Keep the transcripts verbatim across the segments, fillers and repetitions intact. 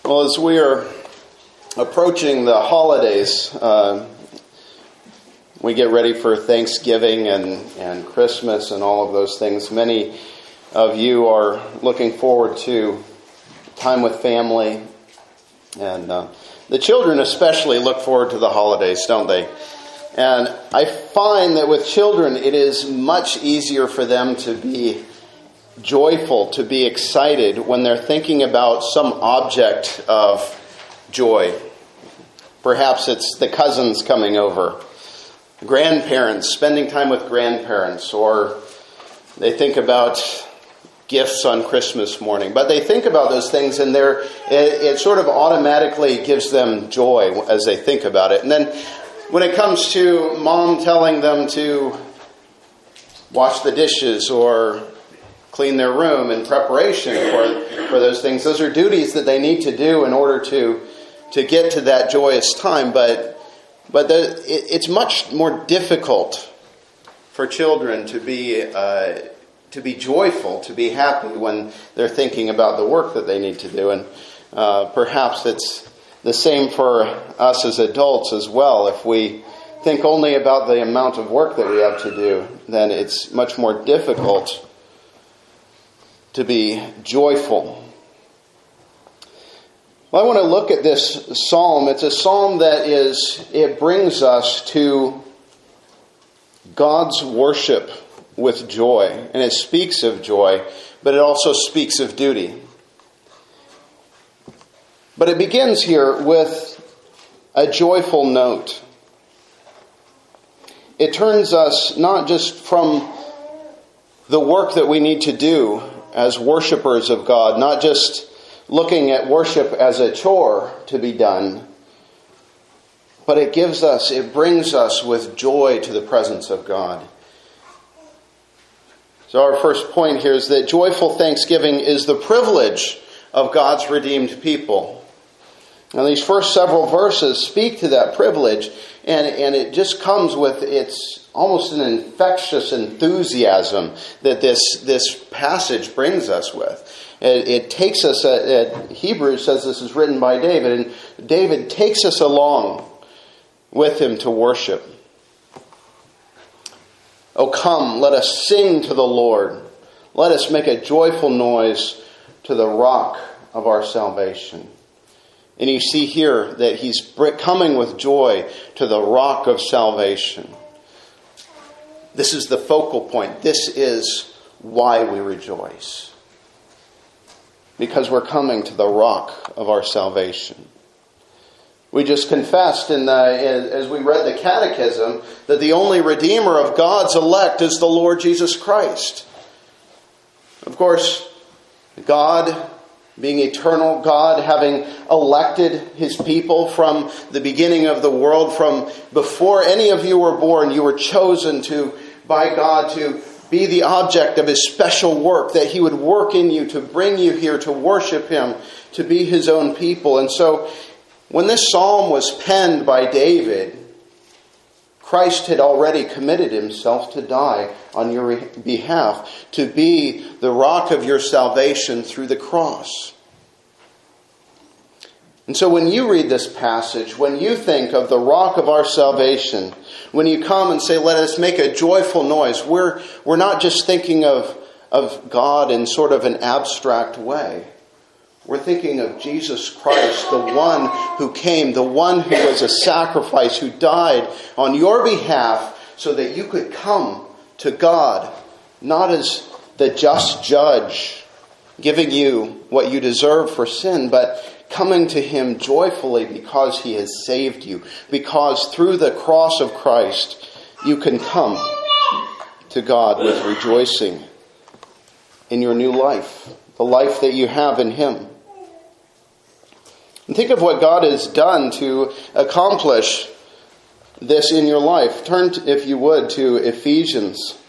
Well, as we are approaching the holidays, uh, we get ready for Thanksgiving and, and Christmas and all of those things. Many of you are looking forward to time with family. And uh, the children especially look forward to the holidays, don't they? And I find that with children, it is much easier for them to be joyful, to be excited when they're thinking about some object of joy. Perhaps it's the cousins coming over, grandparents, spending time with grandparents, or they think about gifts on Christmas morning. But they think about those things and they're, it, it sort of automatically gives them joy as they think about it. And then when it comes to mom telling them to wash the dishes or clean their room in preparation for, for those things, those are duties that they need to do in order to, to get to that joyous time. But, but the, it, it's much more difficult for children to be uh, to be joyful, to be happy when they're thinking about the work that they need to do. And uh, perhaps it's the same for us as adults as well. If we think only about the amount of work that we have to do, then it's much more difficult to be joyful. Well, I want to look at this psalm. It's a psalm that is, it brings us to God's worship with joy. And it speaks of joy, but it also speaks of duty. But it begins here with a joyful note. It turns us not just from the work that we need to do as worshipers of God, not just looking at worship as a chore to be done, but it gives us, it brings us with joy to the presence of God. So our first point here is that joyful thanksgiving is the privilege of God's redeemed people. And these first several verses speak to that privilege, and, and it just comes with, it's almost an infectious enthusiasm that this, this passage brings us with. It, it takes us, at, at Hebrews says this is written by David, and David takes us along with him to worship. Oh, come, let us sing to the Lord. Let us make a joyful noise to the rock of our salvation. And you see here that he's coming with joy to the rock of salvation. This is the focal point. This is why we rejoice. Because we're coming to the rock of our salvation. We just confessed in the, as we read the catechism that the only Redeemer of God's elect is the Lord Jesus Christ. Of course, God, being eternal, God having elected his people from the beginning of the world, from before any of you were born, you were chosen to by God to be the object of his special work, that he would work in you to bring you here to worship him, to be his own people. And so when this psalm was penned by David, Christ had already committed himself to die on your behalf, to be the rock of your salvation through the cross. And so when you read this passage, when you think of the rock of our salvation, when you come and say, let us make a joyful noise, we're, we're not just thinking of, of God in sort of an abstract way. We're thinking of Jesus Christ, the one who came, the one who was a sacrifice, who died on your behalf so that you could come to God, not as the just judge, giving you what you deserve for sin, but coming to him joyfully because he has saved you. Because through the cross of Christ, you can come to God with rejoicing in your new life, the life that you have in him. And think of what God has done to accomplish this in your life. Turn, to, if you would, to Ephesians.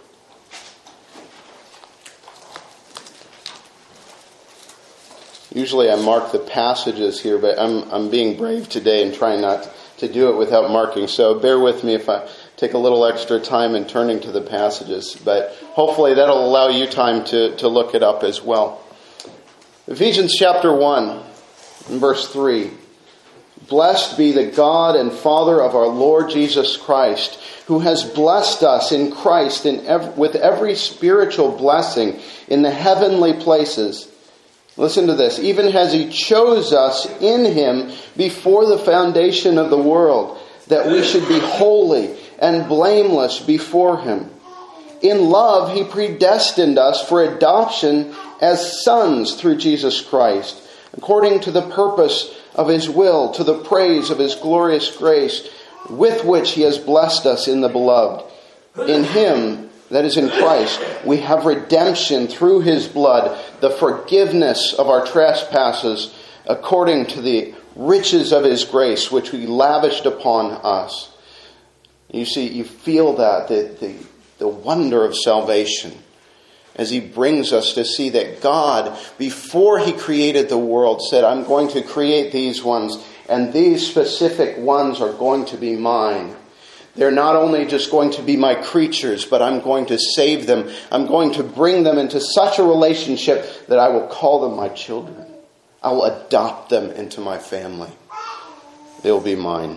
Usually I mark the passages here, but I'm I'm being brave today and trying not to do it without marking. So bear with me if I take a little extra time in turning to the passages. But hopefully that'll allow you time to, to look it up as well. Ephesians chapter one. In verse three, blessed be the God and Father of our Lord Jesus Christ, who has blessed us in Christ in ev- with every spiritual blessing in the heavenly places. Listen to this. Even as he chose us in him before the foundation of the world, that we should be holy and blameless before him. In love, he predestined us for adoption as sons through Jesus Christ, according to the purpose of his will, to the praise of his glorious grace, with which he has blessed us in the beloved. In him, that is in Christ, we have redemption through his blood, the forgiveness of our trespasses, according to the riches of his grace, which he lavished upon us. You see, you feel that, the, the, the wonder of salvation, as he brings us to see that God, before he created the world, said, I'm going to create these ones, and these specific ones are going to be mine. They're not only just going to be my creatures, but I'm going to save them. I'm going to bring them into such a relationship that I will call them my children. I will adopt them into my family. They'll be mine.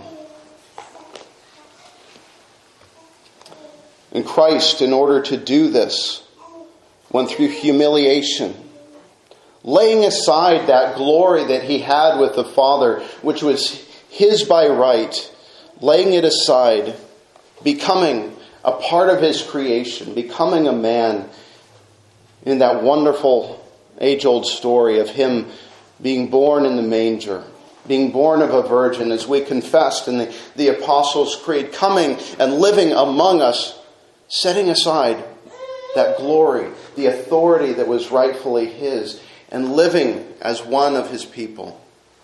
And Christ, in order to do this, went through humiliation, laying aside that glory that he had with the Father, which was his by right, laying it aside, becoming a part of his creation, becoming a man, in that wonderful age-old story of him being born in the manger, being born of a virgin, as we confessed in the, the Apostles' Creed, coming and living among us, setting aside that glory, the authority that was rightfully his, and living as one of his people.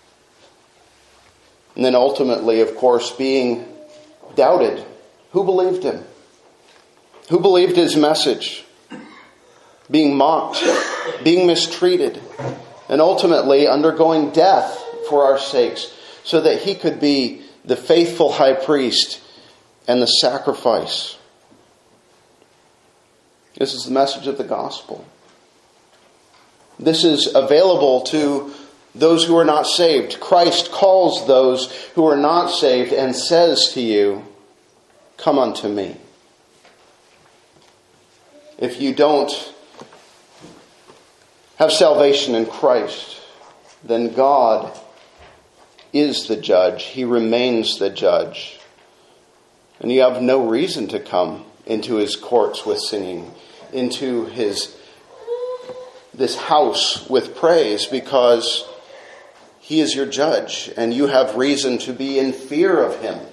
And then ultimately, of course, being doubted. Who believed him? Who believed his message? Being mocked, being mistreated, and ultimately undergoing death for our sakes, so that he could be the faithful high priest and the sacrifice. This is the message of the gospel. This is available to those who are not saved. Christ calls those who are not saved and says to you, come unto me. If you don't have salvation in Christ, then God is the judge. He remains the judge. And you have no reason to come into his courts with singing, into his this house with praise, because he is your judge and you have reason to be in fear of him.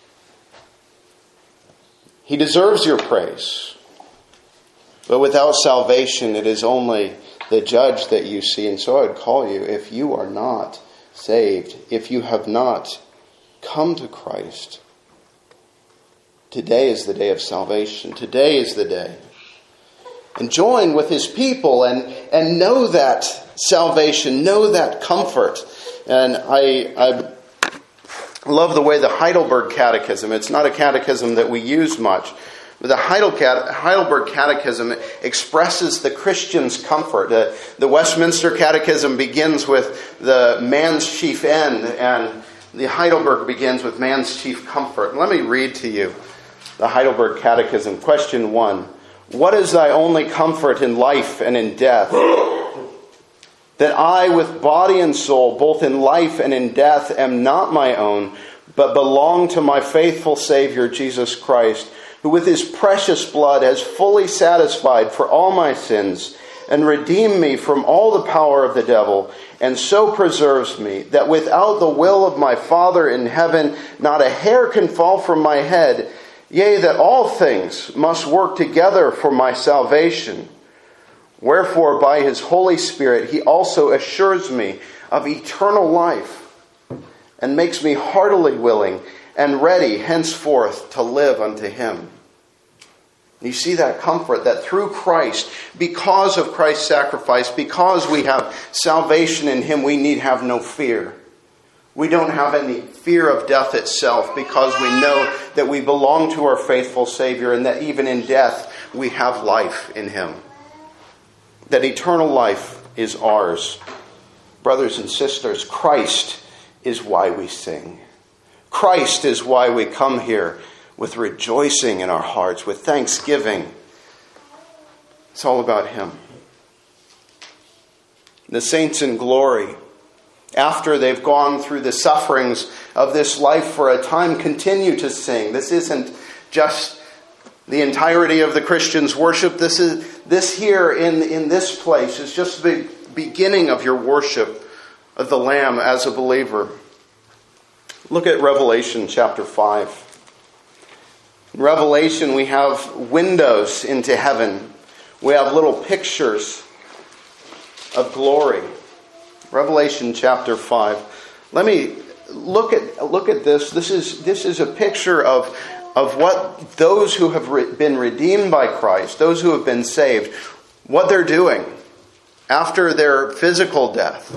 He deserves your praise. But without salvation, it is only the judge that you see. And so I would call you, if you are not saved, if you have not come to Christ, today is the day of salvation. Today is the day. And join with his people and, and know that salvation, know that comfort. And I, I love the way the Heidelberg Catechism, it's not a catechism that we use much, but the Heidelberg Catechism expresses the Christian's comfort. The, the Westminster Catechism begins with the man's chief end, and the Heidelberg begins with man's chief comfort. Let me read to you the Heidelberg Catechism. Question one. What is thy only comfort in life and in death? That I with body and soul, both in life and in death, am not my own, but belong to my faithful Savior, Jesus Christ, who with his precious blood has fully satisfied for all my sins and redeemed me from all the power of the devil, and so preserves me, that without the will of my Father in heaven, not a hair can fall from my head. Yea, that all things must work together for my salvation. Wherefore, by his Holy Spirit, he also assures me of eternal life, and makes me heartily willing and ready henceforth to live unto him. You see that comfort, that through Christ, because of Christ's sacrifice, because we have salvation in him, we need have no fear. We don't have any fear of death itself, because we know that we belong to our faithful Savior, and that even in death we have life in him. That eternal life is ours. Brothers and sisters, Christ is why we sing. Christ is why we come here with rejoicing in our hearts, with thanksgiving. It's all about him. The saints in glory, after they've gone through the sufferings of this life for a time, continue to sing. This isn't just the entirety of the Christian's worship. This is this here in, in this place is just the beginning of your worship of the Lamb as a believer. Look at Revelation chapter five. In Revelation, we have windows into heaven. We have little pictures of glory. Revelation chapter five. Let me look at look at this. This is this is a picture of of what those who have re- been redeemed by Christ, those who have been saved, what they're doing after their physical death.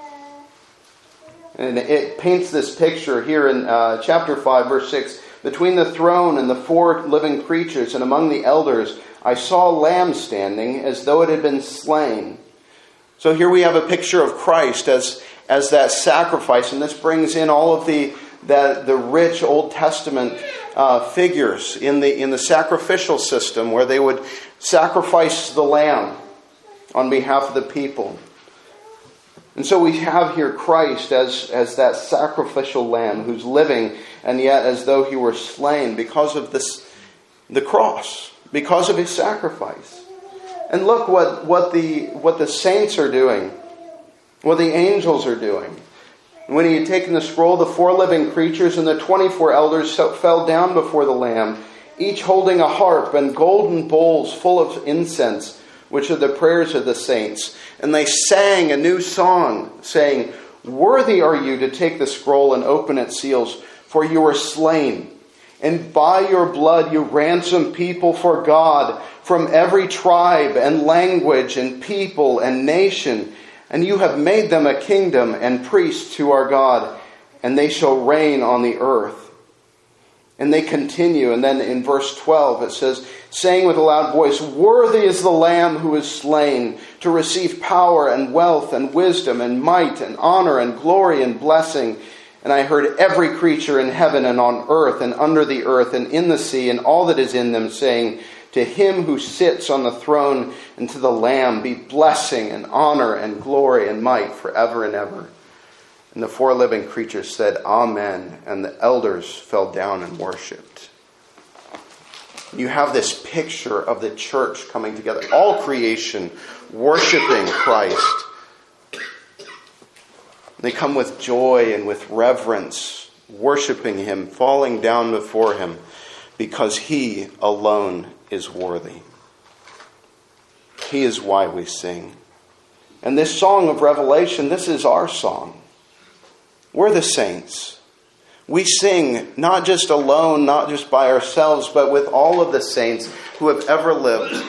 And it paints this picture here in uh, chapter five, verse six. Between the throne and the four living creatures and among the elders, I saw a lamb standing as though it had been slain. So here we have a picture of Christ as, as that sacrifice. And this brings in all of the, the, the rich Old Testament uh, figures in the, in the sacrificial system where they would sacrifice the lamb on behalf of the people. And so we have here Christ as, as that sacrificial lamb who's living, and yet as though he were slain because of this, the cross, because of his sacrifice. And look what, what the what the saints are doing, what the angels are doing. When he had taken the scroll, the four living creatures and the twenty-four elders fell down before the Lamb, each holding a harp and golden bowls full of incense, which are the prayers of the saints. And they sang a new song, saying, "Worthy are you to take the scroll and open its seals, for you were slain. And by your blood you ransomed people for God from every tribe and language and people and nation. And you have made them a kingdom and priests to our God, and they shall reign on the earth." And they continue, and then in verse twelve it says, saying with a loud voice, "Worthy is the Lamb who is slain to receive power and wealth and wisdom and might and honor and glory and blessing." And I heard every creature in heaven and on earth and under the earth and in the sea and all that is in them saying, "To him who sits on the throne and to the Lamb be blessing and honor and glory and might forever and ever." And the four living creatures said, "Amen." And the elders fell down and worshipped. You have this picture of the church coming together. All creation worshiping Christ. They come with joy and with reverence, worshiping him, falling down before him, because he alone is worthy. He is why we sing. And this song of Revelation, this is our song. We're the saints. We sing not just alone, not just by ourselves, but with all of the saints who have ever lived.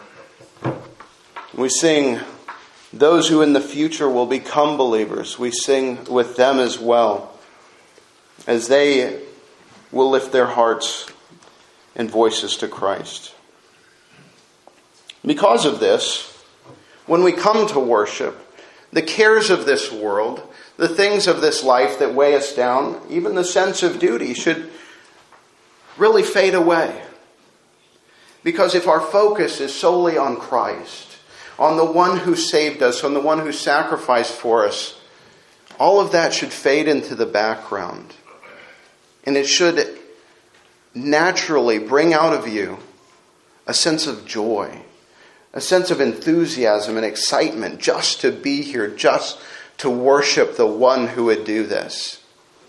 We sing those who in the future will become believers. We sing with them as well, as they will lift their hearts and voices to Christ. Because of this, when we come to worship, the cares of this world, the things of this life that weigh us down, even the sense of duty, should really fade away. Because if our focus is solely on Christ, on the one who saved us, on the one who sacrificed for us, all of that should fade into the background. And it should naturally bring out of you a sense of joy, a sense of enthusiasm and excitement just to be here, just to worship the one who would do this.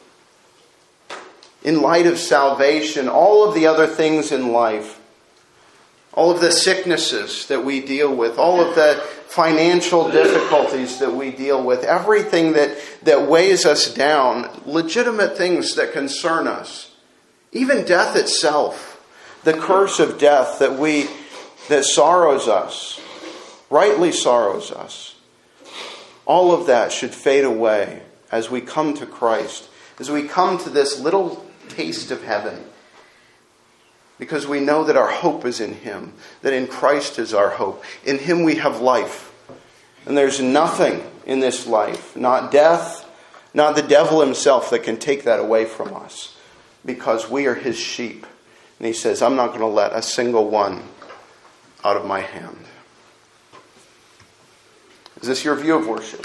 In light of salvation, all of the other things in life, all of the sicknesses that we deal with, all of the financial difficulties that we deal with, everything that, that weighs us down, legitimate things that concern us, even death itself, the curse of death that we that sorrows us, rightly sorrows us. All of that should fade away as we come to Christ, as we come to this little taste of heaven. Because we know that our hope is in him, that in Christ is our hope. In him we have life. And there's nothing in this life. Not death, not the devil himself that can take that away from us. Because we are his sheep. And he says, I'm not going to let a single one out of my hand. Is this your view of worship?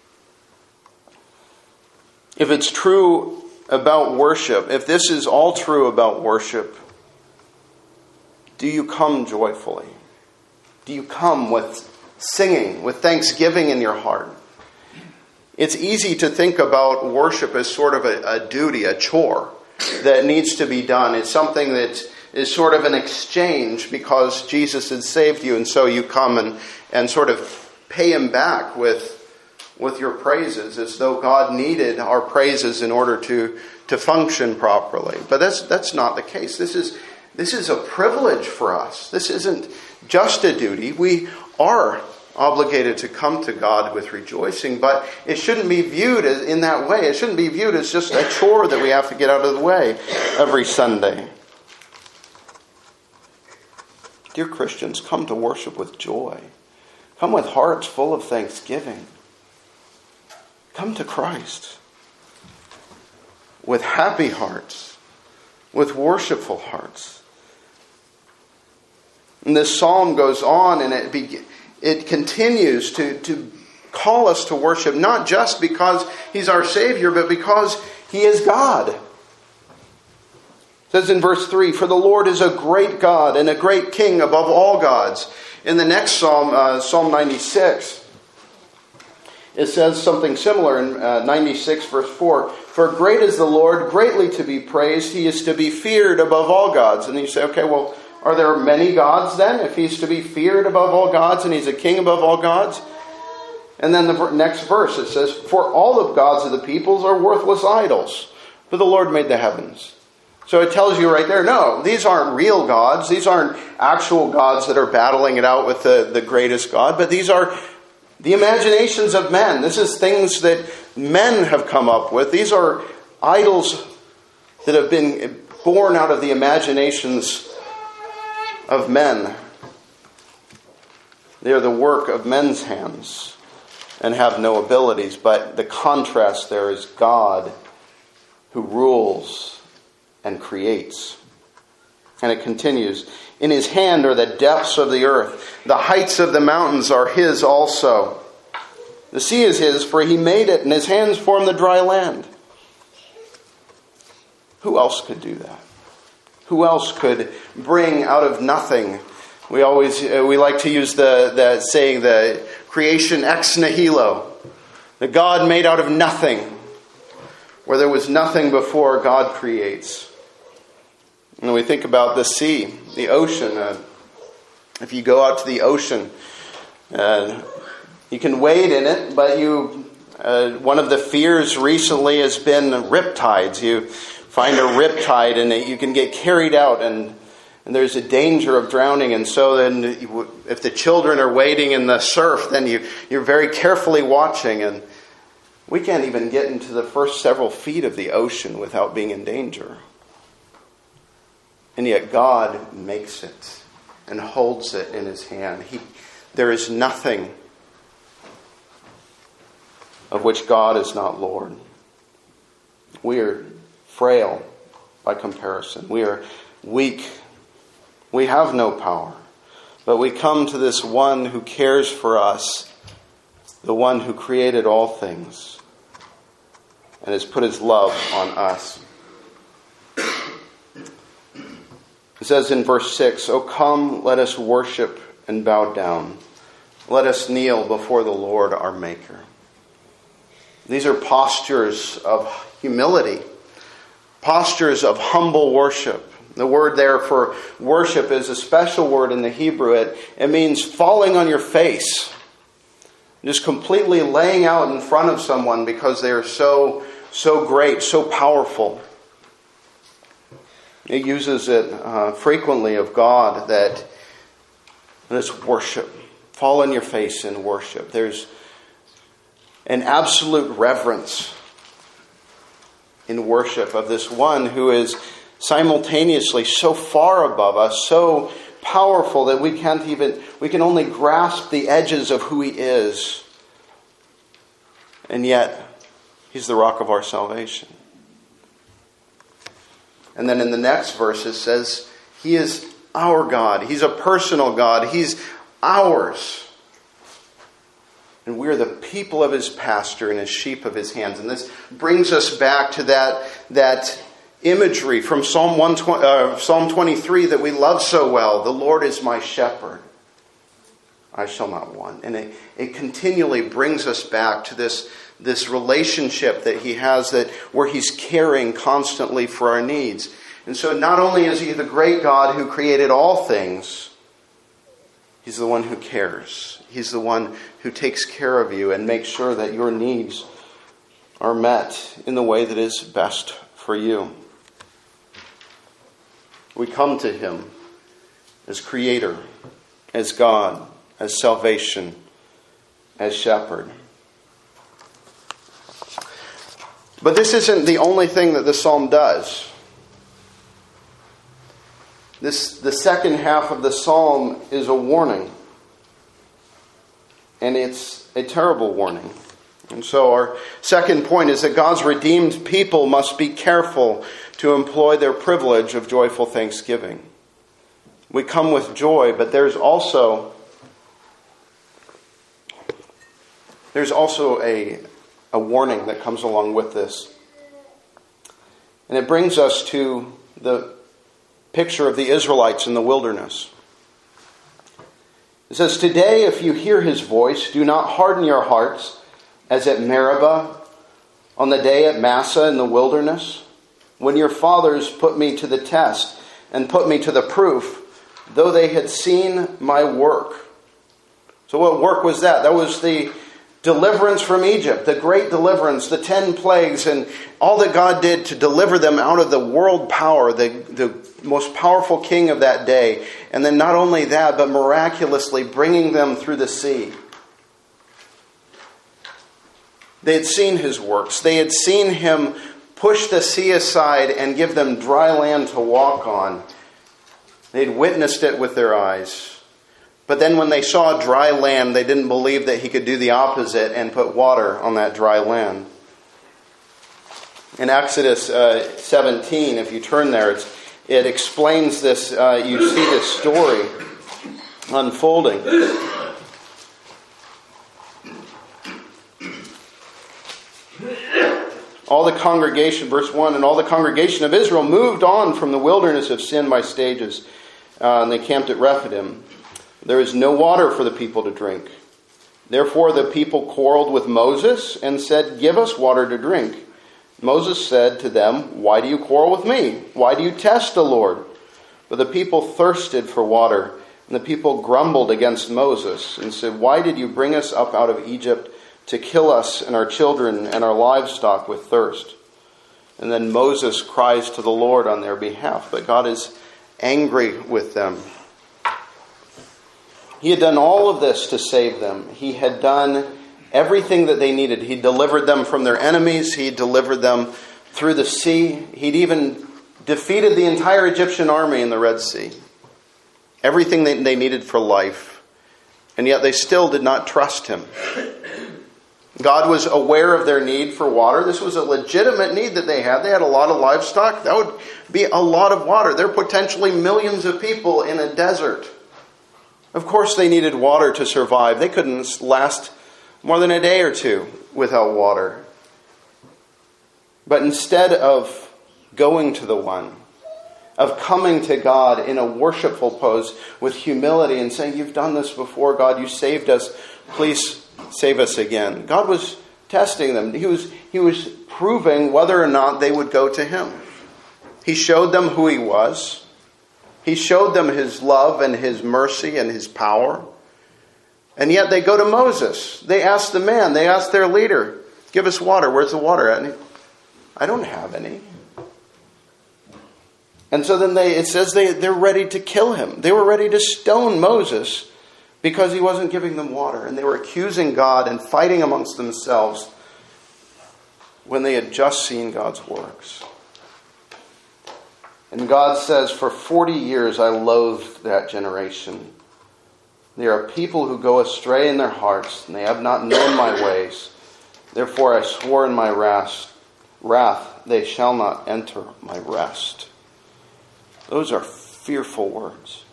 If it's true about worship, if this is all true about worship, do you come joyfully? Do you come with singing, with thanksgiving in your heart? It's easy to think about worship as sort of a, a duty, a chore that needs to be done. It's something that is sort of an exchange because Jesus had saved you, and so you come and, and sort of pay him back with, with your praises, as though God needed our praises in order to, to function properly. But that's that's not the case. This is this is a privilege for us. This isn't just a duty. We are obligated to come to God with rejoicing, but it shouldn't be viewed as in that way. It shouldn't be viewed as just a chore that we have to get out of the way every Sunday. Dear Christians, come to worship with joy. Come with hearts full of thanksgiving. Come to Christ with happy hearts, with worshipful hearts. And this psalm goes on, and it begins. It continues to, to call us to worship, not just because he's our Savior, but because he is God. It says in verse three, for the Lord is a great God and a great King above all gods. In the next psalm, uh, Psalm ninety-six, it says something similar in uh, ninety-six verse four. For great is the Lord, greatly to be praised. He is to be feared above all gods. And you say, okay, well, are there many gods then, if he's to be feared above all gods and he's a king above all gods? And then the next verse, it says, for all of gods of the peoples are worthless idols, but the Lord made the heavens. So it tells you right there, no, these aren't real gods. These aren't actual gods that are battling it out with the, the greatest God, but these are the imaginations of men. This is things that men have come up with. These are idols that have been born out of the imaginations of men. They are the work of men's hands and have no abilities. But the contrast there is God who rules and creates. And it continues, in his hand are the depths of the earth. The heights of the mountains are his also. The sea is his, for he made it, and his hands formed the dry land. Who else could do that? Who else could bring out of nothing? We always uh, we like to use the, the saying, the creation ex nihilo. The God made out of nothing. Where there was nothing before, God creates. And we think about the sea, the ocean. Uh, if you go out to the ocean, uh, you can wade in it, but you uh, one of the fears recently has been riptides. You find a riptide and you can get carried out, and, and there's a danger of drowning. And so then you, if the children are wading in the surf, then you, you're very carefully watching. And we can't even get into the first several feet of the ocean without being in danger. And yet God makes it and holds it in his hand. He, there is nothing of which God is not Lord. We are frail by comparison. We are weak. We have no power. But we come to this one who cares for us, the one who created all things and has put his love on us. It says in verse six, "O come, let us worship and bow down. Let us kneel before the Lord our Maker." These are postures of humility, postures of humble worship. The word there for worship is a special word in the Hebrew. It, it means falling on your face. Just completely laying out in front of someone because they are so, so great, so powerful. It uses it uh, frequently of God that it's worship. Fall on your face in worship. There's an absolute reverence in worship of this one who is simultaneously so far above us, so powerful that we can't even, we can only grasp the edges of who he is. And yet, He's the rock of our salvation. And then in the next verse it says, He is our God. He's a personal God. He's ours. And we're the people of His pasture and His sheep of His hands. And this brings us back to that, that imagery from Psalm, one twenty, uh, Psalm twenty-three that we love so well. The Lord is my shepherd. I shall not want. And it, it continually brings us back to this, this relationship that He has, that where He's caring constantly for our needs. And so not only is He the great God who created all things, He's the one who cares. He's the one who takes care of you and makes sure that your needs are met in the way that is best for you. We come to Him as Creator, as God, as salvation, as shepherd. But this isn't the only thing that the psalm does. This, the second half of the psalm is a warning. And it's a terrible warning. And so our second point is that God's redeemed people must be careful to employ their privilege of joyful thanksgiving. We come with joy, but there's also there's also a, a warning that comes along with this. And it brings us to the picture of the Israelites in the wilderness. It says, "Today, if you hear His voice, do not harden your hearts as at Meribah, on the day at Massah in the wilderness, when your fathers put me to the test and put me to the proof, though they had seen my work." So what work was that? That was the deliverance from Egypt, the great deliverance, the ten plagues, and all that God did to deliver them out of the world power, the, the most powerful king of that day. And then not only that, but miraculously bringing them through the sea. They had seen His works. They had seen Him push the sea aside and give them dry land to walk on. They'd witnessed it with their eyes. But then when they saw dry land, they didn't believe that He could do the opposite and put water on that dry land. In Exodus uh, seventeen, if you turn there, it's, it explains this. Uh, you see this story unfolding. All the congregation, verse one, and all the congregation of Israel moved on from the wilderness of sin by stages, uh, and they camped at Rephidim. There is no water for the people to drink. Therefore the people quarreled with Moses and said, "Give us water to drink." Moses said to them, "Why do you quarrel with me? Why do you test the Lord?" But the people thirsted for water, and the people grumbled against Moses and said, "Why did you bring us up out of Egypt to kill us and our children and our livestock with thirst?" And then Moses cries to the Lord on their behalf, but God is angry with them. He had done all of this to save them. He had done everything that they needed. He delivered them from their enemies. He delivered them through the sea. He'd even defeated the entire Egyptian army in the Red Sea. Everything that they needed for life. And yet they still did not trust Him. God was aware of their need for water. This was a legitimate need that they had. They had a lot of livestock. That would be a lot of water. There are potentially millions of people in a desert. Of course they needed water to survive. They couldn't last more than a day or two without water. But instead of going to the one, of coming to God in a worshipful pose with humility and saying, "You've done this before, God. You saved us. Please save us again." God was testing them. He was, he was proving whether or not they would go to Him. He showed them who He was. He showed them His love and His mercy and His power. And yet they go to Moses. They ask the man, they ask their leader, "Give us water. Where's the water at?" And he, "I don't have any." And so then they, it says they, they're ready to kill him. They were ready to stone Moses because he wasn't giving them water. And they were accusing God and fighting amongst themselves when they had just seen God's works. And God says, "For forty years I loathed that generation. They are people who go astray in their hearts, and they have not known my ways. Therefore I swore in my wrath, wrath, they shall not enter my rest. Those are fearful words.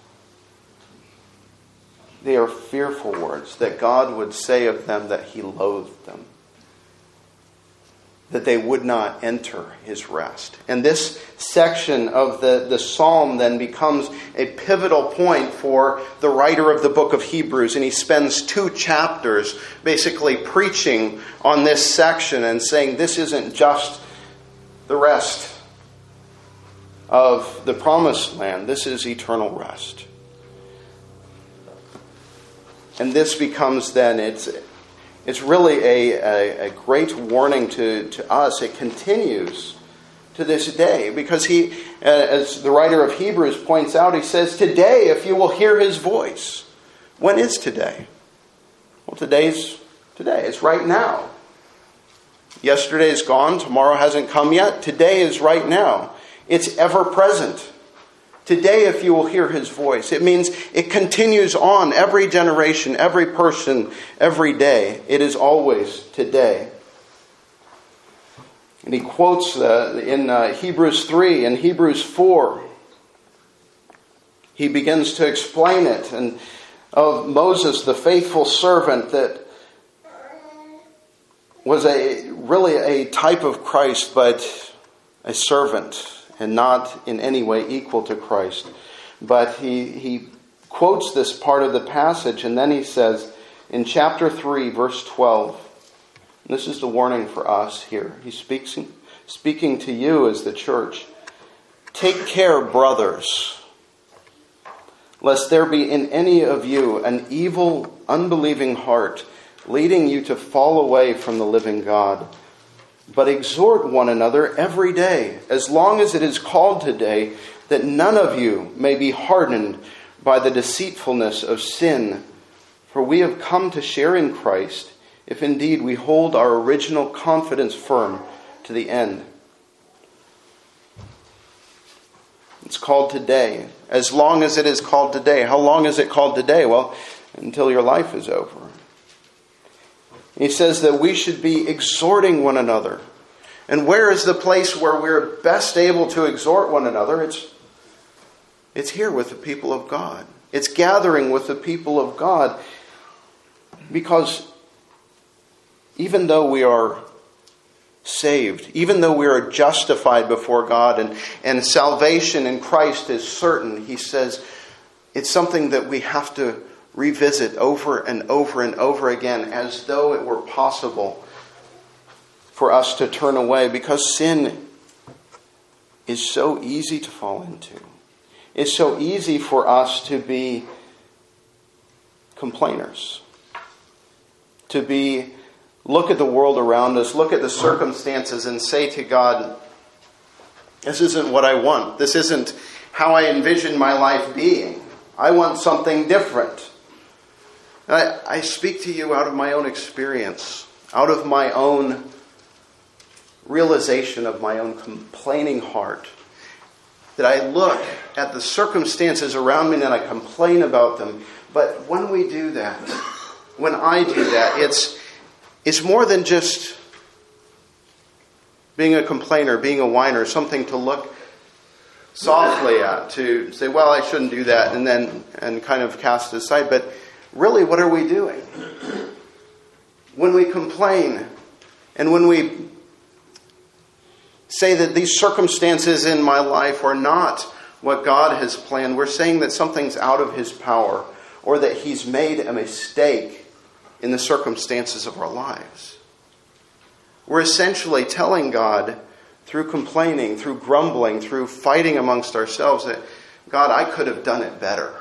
They are fearful words that God would say of them that he loathed them. That they would not enter his rest. And this section of the, the psalm then becomes a pivotal point for the writer of the book of Hebrews. And he spends two chapters basically preaching on this section and saying this isn't just the rest of the promised land. This is eternal rest. And this becomes then, it's it's really a, a, a great warning to, to us. It continues to this day because he, as the writer of Hebrews points out, he says, today, if you will hear his voice. When is today? Well, today's today. It's right now. Yesterday is gone. Tomorrow hasn't come yet. Today is right now. It's ever present. Today, if you will hear his voice, it means it continues on every generation, every person, every day. It is always today. And he quotes uh, in uh, Hebrews three and Hebrews four. He begins to explain it. And of Moses, the faithful servant that was a really a type of Christ, but a servant. And not in any way equal to Christ. But he, he quotes this part of the passage, and then he says in chapter three, verse twelve, and this is the warning for us here. He's speaking, speaking to you as the church. Take care, brothers, lest there be in any of you an evil, unbelieving heart, leading you to fall away from the living God. But exhort one another every day, as long as it is called today, that none of you may be hardened by the deceitfulness of sin. For we have come to share in Christ, if indeed we hold our original confidence firm to the end. It's called today, as long as it is called today. How long is it called today? Well, until your life is over. He says that we should be exhorting one another. And where is the place where we're best able to exhort one another? It's, it's here with the people of God. It's gathering with the people of God. Because even though we are saved, even though we are justified before God and, and salvation in Christ is certain, he says it's something that we have to revisit over and over and over again as though it were possible for us to turn away, because sin is so easy to fall into. It's so easy for us to be complainers, to be look at the world around us, look at the circumstances and say to God, this isn't what I want. This isn't how I envision my life being. I want something different. I, I speak to you out of my own experience, out of my own realization of my own complaining heart. That I look at the circumstances around me and I complain about them. But when we do that, when I do that, it's it's more than just being a complainer, being a whiner, something to look softly at, to say, well, I shouldn't do that, and then and kind of cast it aside. But really, what are we doing? When we complain and when we say that these circumstances in my life are not what God has planned, we're saying that something's out of his power or that he's made a mistake in the circumstances of our lives. We're essentially telling God through complaining, through grumbling, through fighting amongst ourselves that, God, I could have done it better.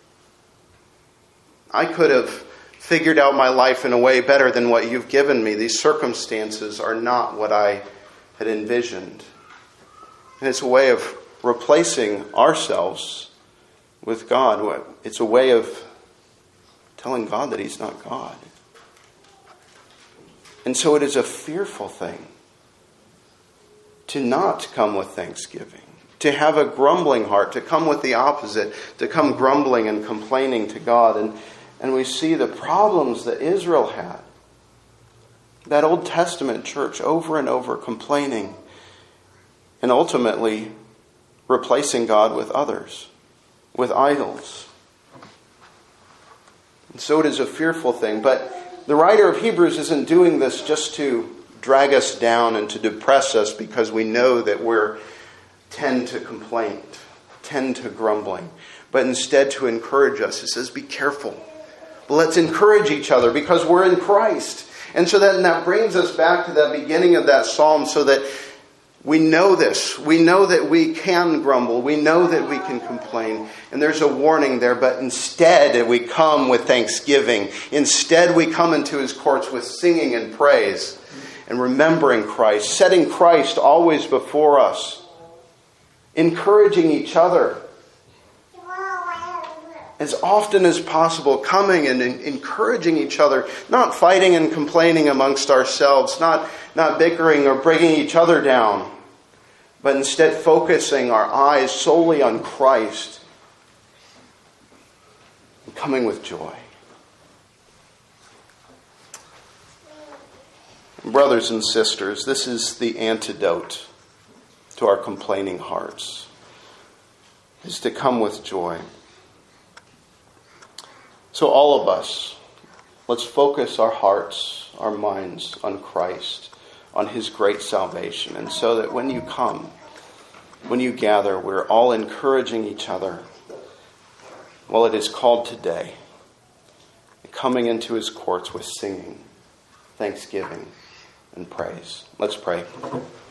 I could have figured out my life in a way better than what you've given me. These circumstances are not what I had envisioned. And it's a way of replacing ourselves with God. It's a way of telling God that he's not God. And so it is a fearful thing to not come with thanksgiving, to have a grumbling heart, to come with the opposite, to come grumbling and complaining to God. And, and we see the problems that Israel had. That Old Testament church over and over complaining and ultimately replacing God with others, with idols. And so it is a fearful thing. But the writer of Hebrews isn't doing this just to drag us down and to depress us because we know that we're tend to complain, tend to grumbling, but instead to encourage us. He says, be careful. But let's encourage each other because we're in Christ. And so then that brings us back to that beginning of that psalm so that we know this. We know that we can grumble. We know that we can complain. And there's a warning there. But instead we come with thanksgiving. Instead we come into his courts with singing and praise and remembering Christ. Setting Christ always before us. Encouraging each other. As often as possible, coming and encouraging each other, not fighting and complaining amongst ourselves, not, not bickering or bringing each other down, but instead focusing our eyes solely on Christ and coming with joy. Brothers and sisters, this is the antidote to our complaining hearts, is to come with joy. So all of us, let's focus our hearts, our minds on Christ, on his great salvation. And so that when you come, when you gather, we're all encouraging each other. Well, it is called today, coming into his courts with singing, thanksgiving, and praise. Let's pray.